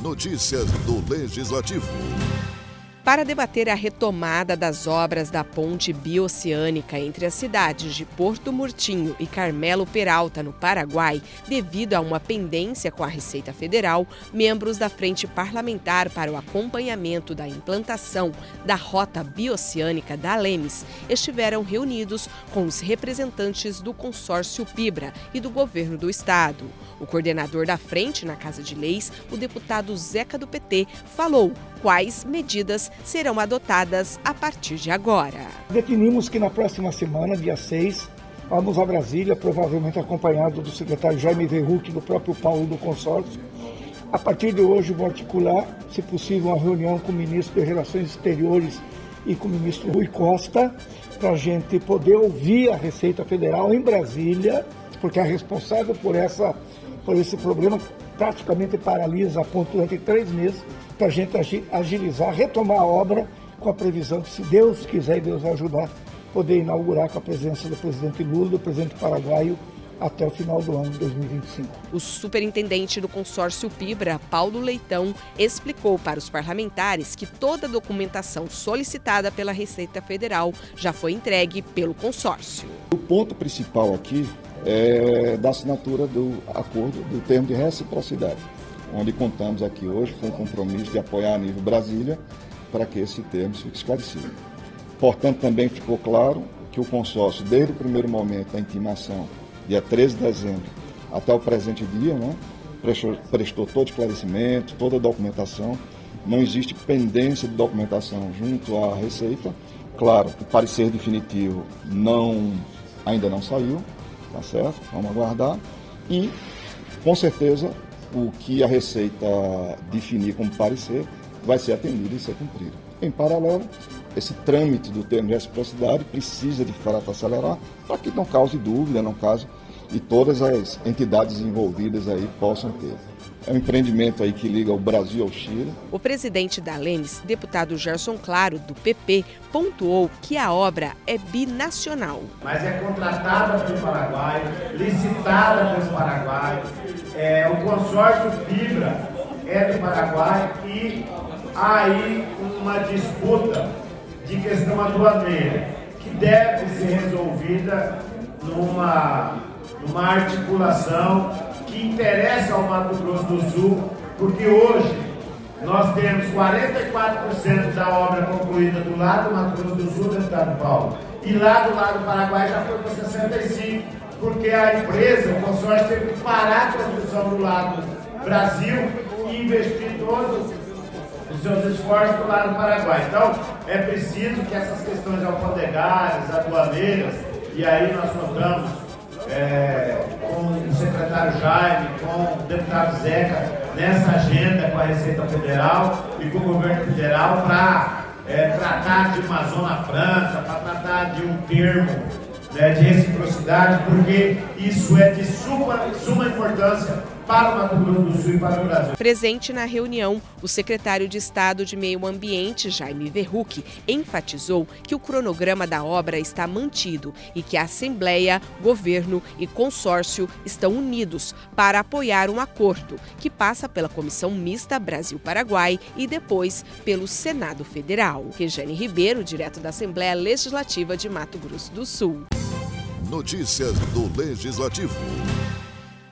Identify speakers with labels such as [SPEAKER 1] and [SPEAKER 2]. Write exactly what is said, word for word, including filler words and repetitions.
[SPEAKER 1] Notícias do Legislativo.
[SPEAKER 2] Para debater a retomada das obras da ponte bioceânica entre as cidades de Porto Murtinho e Carmelo Peralta, no Paraguai, devido a uma pendência com a Receita Federal, membros da Frente Parlamentar para o Acompanhamento da Implantação da Rota Bioceânica da Lemes estiveram reunidos com os representantes do consórcio Pibra e do governo do estado. O coordenador da frente na Casa de Leis, o deputado Zeca do P T, falou quais medidas serão adotadas a partir de agora.
[SPEAKER 3] Definimos que na próxima semana, dia seis, vamos a Brasília, provavelmente acompanhado do secretário Jaime Verruc e do próprio Paulo do consórcio. A partir de hoje, vou articular, se possível, uma reunião com o ministro de Relações Exteriores e com o ministro Rui Costa, para a gente poder ouvir a Receita Federal em Brasília, porque é responsável por, essa, por esse problema que praticamente paralisa a ponto durante três meses, para a gente agilizar, retomar a obra com a previsão que, se Deus quiser e Deus ajudar, poder inaugurar com a presença do presidente Lula, do presidente paraguaio, até o final do ano de dois mil e vinte e cinco.
[SPEAKER 2] O superintendente do consórcio Pibra, Paulo Leitão, explicou para os parlamentares que toda a documentação solicitada pela Receita Federal já foi entregue pelo consórcio.
[SPEAKER 4] O ponto principal aqui é da assinatura do acordo do termo de reciprocidade, onde contamos aqui hoje com o compromisso de apoiar a nível Brasília para que esse termo fique esclarecido. Portanto, também ficou claro que o consórcio, desde o primeiro momento da intimação, dia treze de dezembro, até o presente dia, né, prestou, prestou todo esclarecimento, toda a documentação. Não existe pendência de documentação junto à Receita. Claro, o parecer definitivo não, ainda não saiu, tá certo? Vamos aguardar. E, com certeza, o que a Receita definir como parecer vai ser atendido e ser cumprido. Em paralelo, esse trâmite do termo de reciprocidade precisa de fato acelerar para que não cause dúvida, não cause, e todas as entidades envolvidas aí possam ter. É um empreendimento aí que liga o Brasil ao Chile.
[SPEAKER 2] O presidente da Lemes, deputado Gerson Claro, do P P, pontuou que a obra é binacional.
[SPEAKER 5] Mas é contratada pelo Paraguai, licitada pelo Paraguai, é, o consórcio Fibra é do Paraguai e há aí uma disputa de questão aduaneira que deve ser resolvida numa, numa articulação que interessa ao Mato Grosso do Sul, porque hoje nós temos quarenta e quatro por cento da obra concluída do lado do Mato Grosso do Sul, deputado Paulo, e lá do lado do Paraguai já foi para sessenta e cinco por cento, porque a empresa, o consórcio, teve que parar a construção do lado Brasil e investir todos os seus esforços do lado do Paraguai. Então, é preciso que essas questões alfandegárias, aduaneiras, e aí nós contamos é, com o secretário Jaime, com o deputado Zeca, nessa agenda com a Receita Federal e com o governo federal para é, tratar de uma zona franca, para tratar de um termo, né, de reciprocidade, porque isso é de suma, suma importância para o Mato Grosso do Sul e para o Brasil.
[SPEAKER 2] Presente na reunião, o secretário de Estado de Meio Ambiente, Jaime Verruc, enfatizou que o cronograma da obra está mantido e que a Assembleia, Governo e Consórcio estão unidos para apoiar um acordo que passa pela Comissão Mista Brasil-Paraguai e depois pelo Senado Federal. Rejane Ribeiro, direto da Assembleia Legislativa de Mato Grosso do Sul.
[SPEAKER 1] Notícias do Legislativo.